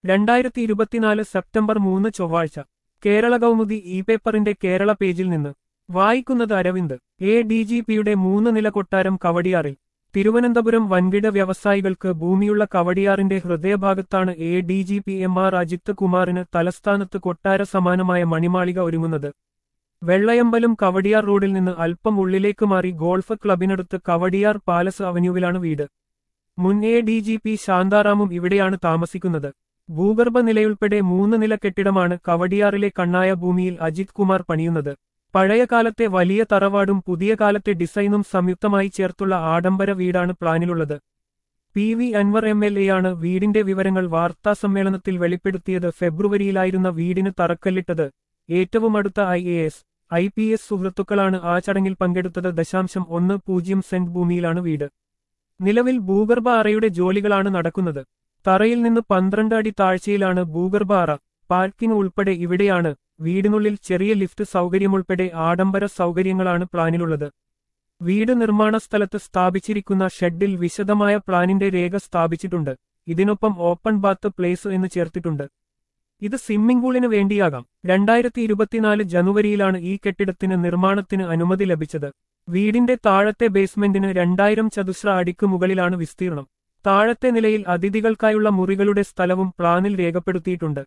2024 September 3 ചൊവ്വാഴ്ച Kerala Kaumudi E പേപ്പറിന്റെ കേരള പേജിൽ നിന്ന് വായിക്കുന്നത് അരവിന്ദ്. ADGPയുടെ 3 നില കൊട്ടാരം കവടിയാറിൽ. തിരുവനന്തപുരം വൻകിട വ്യവസായികൾക്ക് ഭൂമിയുള്ള കവടിയാറിന്റെ ഹൃദയഭാഗത്താണ് ADGP MR അജിത് കുമാറിന് തലസ്ഥാനത്ത് കൊട്ടാര സമാനമായ മണിമാളിക ഒരുങ്ങുന്നത്. വെള്ളയമ്പലം കവടിയാർ റോഡിൽ നിന്ന് അല്പം ഉള്ളിലേക്ക് മാറി ഗോൾഫ് ക്ലബിനടുത്ത് കവടിയാർ പാലസ് അവന്യൂവിലാണ് വീട്. മുൻ ADGP ശാന്താറാമും ഇവിടെയാണ് താമസിക്കുന്നത്. ഭൂഗർഭ നിലയുൾപ്പെടെ 3 നില കെട്ടിടമാണ് കവടിയാറിലെ കണ്ണായ ഭൂമിയിൽ അജിത് കുമാർ പണിയുന്നത്. പഴയ കാലത്തെ വലിയ തറവാടും പുതിയ കാലത്തെ ഡിസൈനും സംയുക്തമായി ചേർത്തുള്ള ആഡംബര വീടാണ് പ്ലാനിലുള്ളത്. PV അൻവർ MLA ആണ് വീടിന്റെ വിവരങ്ങൾ വാർത്താസമ്മേളനത്തിൽ വെളിപ്പെടുത്തിയത്. ഫെബ്രുവരിയിലായിരുന്ന വീടിന് തറക്കല്ലിട്ടത്. ഏറ്റവും അടുത്ത IAS, IPS സുഹൃത്തുക്കളാണ് ആ ചടങ്ങിൽ പങ്കെടുത്തത്. 0.10 സെന്റ് ഭൂമിയിലാണ് വീട്. നിലവിൽ ഭൂഗർഭ അറയുടെ ജോലികളാണ് നടക്കുന്നത്. തറയിൽ നിന്ന് 12 അടി താഴ്ചയിലാണ് ഭൂഗർഭ അറ. പാർക്കിംഗ് ഉൾപ്പെടെ ഇവിടെയാണ്. വീടിനുള്ളിൽ ചെറിയ ലിഫ്റ്റ് സൗകര്യമുൾപ്പെടെ ആഡംബര സൗകര്യങ്ങളാണ് പ്ലാനിലുള്ളത്. വീട് നിർമ്മാണ സ്ഥലത്ത് സ്ഥാപിച്ചിരിക്കുന്ന ഷെഡിൽ വിശദമായ പ്ലാനിന്റെ രേഖ സ്ഥാപിച്ചിട്ടുണ്ട്. ഇതിനൊപ്പം ഓപ്പൺ ബാത്ത് പ്ലേസ് എന്ന് ചേർത്തിട്ടുണ്ട്. ഇത് സ്വിമ്മിംഗ് പൂളിന് വേണ്ടിയാകാം. 2024 ജനുവരിയിലാണ് ഈ കെട്ടിടത്തിന് നിർമ്മാണത്തിന് അനുമതി ലഭിച്ചത്. വീടിന്റെ താഴത്തെ ബേസ്മെന്റിന് 2000 ചതുശ്ര അടിക്ക് മുകളിലാണ് വിസ്തീർണം. താഴത്തെ നിലയിൽ അതിഥികൾക്കായുള്ള മുറികളുടെ സ്ഥലവും പ്ലാനിൽ രേഖപ്പെടുത്തിയിട്ടുണ്ട്.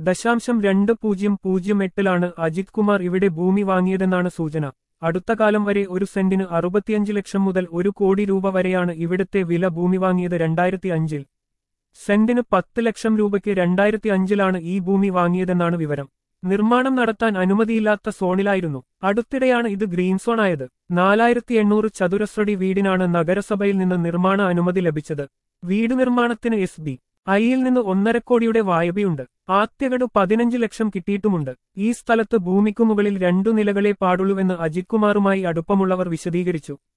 0.2008 അജിത് കുമാർ ഇവിടെ ഭൂമി വാങ്ങിയതെന്നാണ് സൂചന. അടുത്ത കാലം വരെ ഒരു സെന്റിന് 65 ലക്ഷം മുതൽ 1 കോടി രൂപ വരെയാണ് ഇവിടുത്തെ വില. ഭൂമി വാങ്ങിയത് 2005-ൽ. സെന്റിന് 10 ലക്ഷം രൂപയ്ക്ക് 2005-ലാണ് ഈ ഭൂമി വാങ്ങിയതെന്നാണ് വിവരം. നിർമ്മാണം നടത്താൻ അനുമതിയില്ലാത്ത സോണിലായിരുന്നു. അടുത്തിടെയാണ് ഇത് ഗ്രീൻ സോണായത്. 4800 ചതുരശ്രടി വീടിനാണ് നഗരസഭയിൽ നിന്ന് നിർമ്മാണ അനുമതി ലഭിച്ചത്. വീട് നിർമ്മാണത്തിന് SBIയിൽ നിന്ന് 1.5 കോടിയുടെ വായ്പയുണ്ട്. ആദ്യഗഡു 15 ലക്ഷം കിട്ടിയിട്ടുമുണ്ട്. ഈ സ്ഥലത്ത് ഭൂമിക്കു മുകളിൽ 2 നിലകളെ പാടുള്ളൂവെന്ന് അജിത് കുമാറുമായി അടുപ്പമുള്ളവർ വിശദീകരിച്ചു.